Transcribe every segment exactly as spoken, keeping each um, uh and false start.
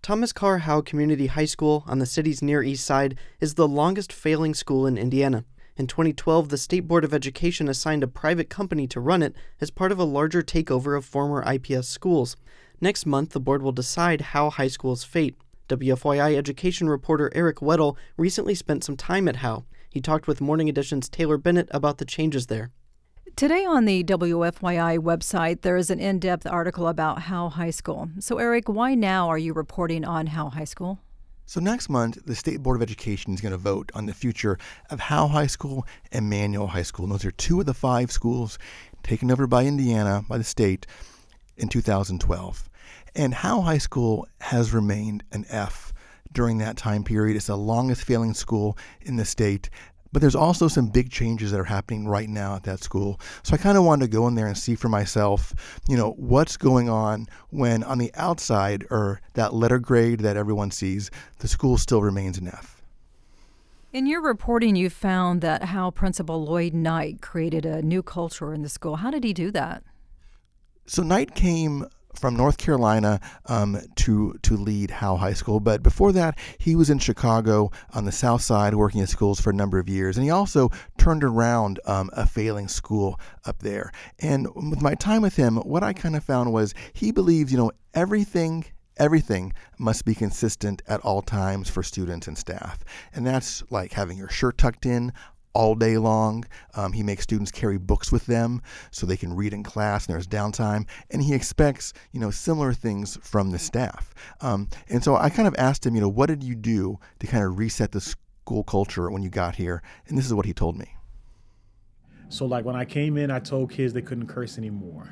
Thomas Carr Howe Community High School on the city's Near East Side is the longest failing school in Indiana. In twenty twelve, the State Board of Education assigned a private company to run it as part of a larger takeover of former I P S schools. Next month, the board will decide Howe High School's fate. W F Y I education reporter Eric Weddle recently spent some time at Howe. He talked with Morning Edition's Taylor Bennett about the changes there. Today on the W F Y I website, there is an in-depth article about Howe High School. So, Eric, why now are you reporting on Howe High School? So next month, the State Board of Education is going to vote on the future of Howe High School and Manual High School. And those are two of the five schools taken over by Indiana, by the state, in two thousand twelve. And Howe High School has remained an F during that time period. It's the longest failing school in the state. But there's also some big changes that are happening right now at that school. So I kind of wanted to go in there and see for myself, you know, what's going on when on the outside, or that letter grade that everyone sees, the school still remains an F. In your reporting, you found that Howe Principal Lloyd Knight created a new culture in the school. How did he do that? So Knight came from North Carolina um, to to lead Howe High School. But before that, he was in Chicago on the South Side working in schools for a number of years. And he also turned around um, a failing school up there. And with my time with him, what I kind of found was he believes, you know, everything Everything must be consistent at all times for students and staff. And that's like having your shirt tucked in all day long. Um, he makes students carry books with them so they can read in class and there's downtime. And he expects, you know, similar things from the staff. Um, and so I kind of asked him, you know, what did you do to kind of reset the school culture when you got here? And this is what he told me. So like when I came in, I told kids they couldn't curse anymore.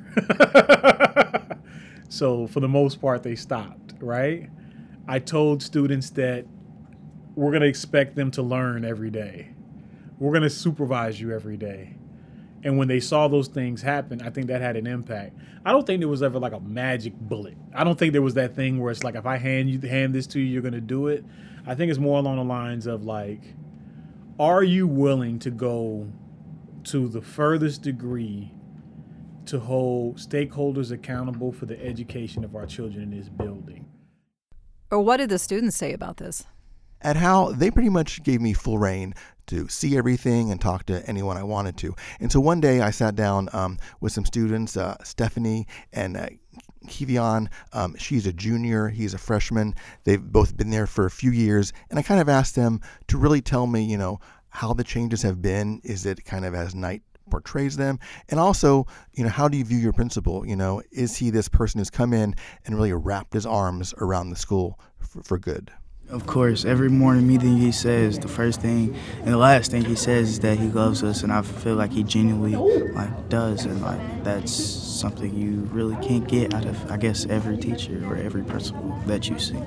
So for the most part, they stopped, right? I told students that we're going to expect them to learn every day. We're going to supervise you every day. And when they saw those things happen, I think that had an impact. I don't think there was ever like a magic bullet. I don't think there was that thing where it's like, if I hand you hand this to you, you're going to do it. I think it's more along the lines of like, are you willing to go to the furthest degree to hold stakeholders accountable for the education of our children in this building? Or what did the students say about this? At Howe, they pretty much gave me full reign to see everything and talk to anyone I wanted to. And so one day I sat down um, with some students, uh, Stephanie and uh, Kivion. Um, she's a junior, he's a freshman. They've both been there for a few years. And I kind of asked them to really tell me, you know, how the changes have been. Is it kind of as Knight portrays them? And also, you know, how do you view your principal? You know, is he this person who's come in and really wrapped his arms around the school for, for good? Of course, every morning meeting he says, the first thing and the last thing he says is that he loves us, and I feel like he genuinely like does, and like that's something you really can't get out of, I guess, every teacher or every principal that you see.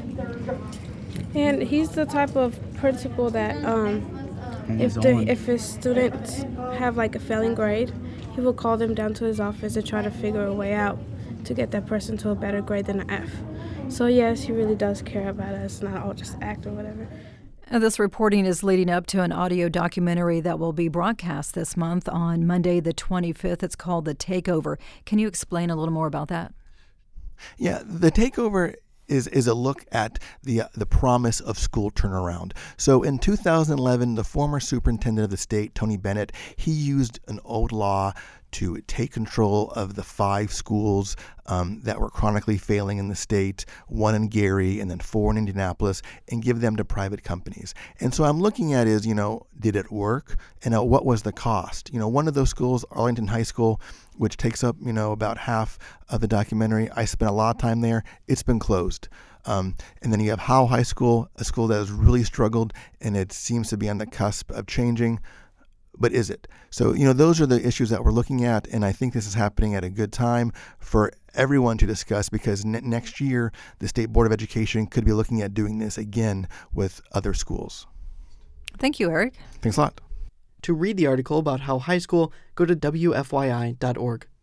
And he's the type of principal that um, if the if his students have like a failing grade, he will call them down to his office and try to figure a way out to get that person to a better grade than an F. So yes, he really does care about us, not all just act or whatever. And this reporting is leading up to an audio documentary that will be broadcast this month on Monday the twenty-fifth. It's called The Takeover. Can you explain a little more about that? Yeah, The Takeover is is a look at the uh, the promise of school turnaround. So in two thousand eleven, the former superintendent of the state, Tony Bennett, he used an old law to take control of the five schools um, that were chronically failing in the state, one in Gary and then four in Indianapolis, and give them to private companies. And so I'm looking at is, you know, did it work? And uh, what was the cost? You know, one of those schools, Arlington High School, which takes up, you know, about half of the documentary, I spent a lot of time there. It's been closed. Um, and then you have Howe High School, a school that has really struggled, and it seems to be on the cusp of changing. But is it? So, you know, those are the issues that we're looking at, and I think this is happening at a good time for everyone to discuss, because ne- next year the State Board of Education could be looking at doing this again with other schools. Thank you, Eric. Thanks a lot. To read the article about Howe High School, go to W F Y I dot org.